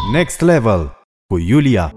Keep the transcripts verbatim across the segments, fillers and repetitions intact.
Next Level cu Iulia.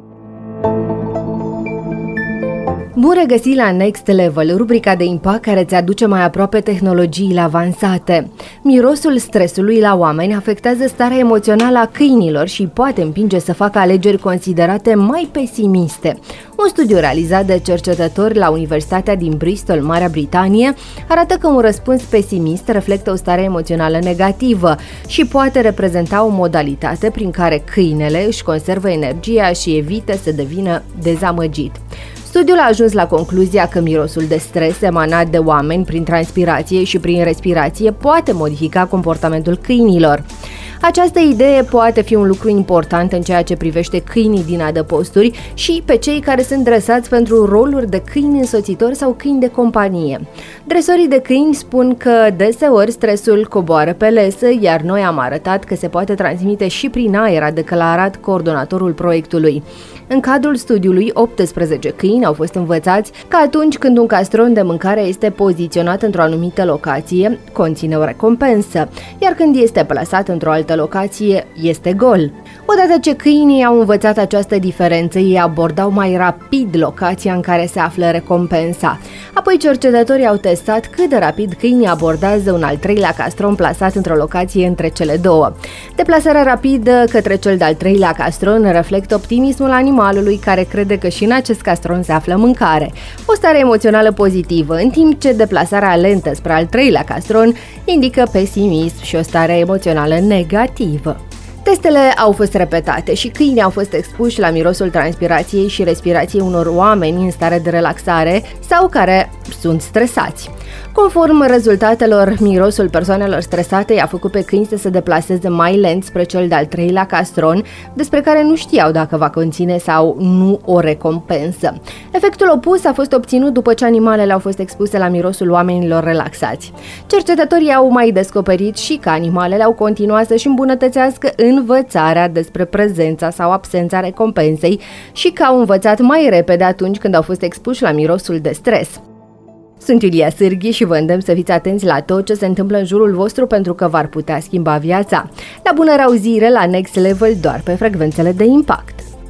Bun regăsit la Next Level, rubrica de impact care îți aduce mai aproape tehnologiile avansate. Mirosul stresului la oameni afectează starea emoțională a câinilor și poate împinge să facă alegeri considerate mai pesimiste. Un studiu realizat de cercetători la Universitatea din Bristol, Marea Britanie, arată că un răspuns pesimist reflectă o stare emoțională negativă și poate reprezenta o modalitate prin care câinele își conservă energia și evită să devină dezamăgit. Studiul a ajuns la concluzia că mirosul de stres emanat de oameni prin transpirație și prin respirație poate modifica comportamentul câinilor. Această idee poate fi un lucru important în ceea ce privește câinii din adăposturi și pe cei care sunt dresați pentru roluri de câini însoțitori sau câini de companie. Dresorii de câini spun că deseori stresul coboară pe lesă, iar noi am arătat că se poate transmite și prin aer, a declarat coordonatorul proiectului. În cadrul studiului, optsprezece câini au fost învățați că atunci când un castron de mâncare este poziționat într-o anumită locație, conține o recompensă, iar când este plasat într-o altă locație, este gol. Odată ce câinii au învățat această diferență, ei abordau mai rapid locația în care se află recompensa. Apoi cercetătorii au testat cât de rapid câinii abordează un al treilea castron plasat într-o locație între cele două. Deplasarea rapidă către cel de-al treilea castron reflectă optimismul animalului, care crede că și în acest castron se află mâncare. O stare emoțională pozitivă, în timp ce deplasarea lentă spre al treilea castron indică pesimism și o stare emoțională negativă. Testele au fost repetate și câinii au fost expuși la mirosul transpirației și respirației unor oameni în stare de relaxare sau care sunt stresați. Conform rezultatelor, mirosul persoanelor stresate i-a făcut pe câini să se deplaseze mai lent spre cel de-al treilea castron, despre care nu știau dacă va conține sau nu o recompensă. Efectul opus a fost obținut după ce animalele au fost expuse la mirosul oamenilor relaxați. Cercetătorii au mai descoperit și că animalele au continuat să-și îmbunătățească învățarea despre prezența sau absența recompensei și că au învățat mai repede atunci când au fost expuși la mirosul de stres. Sunt Iulia Sârghi și vă îndemn să fiți atenți la tot ce se întâmplă în jurul vostru pentru că v-ar putea schimba viața. La bună rauzire la Next Level doar pe frecvențele de impact.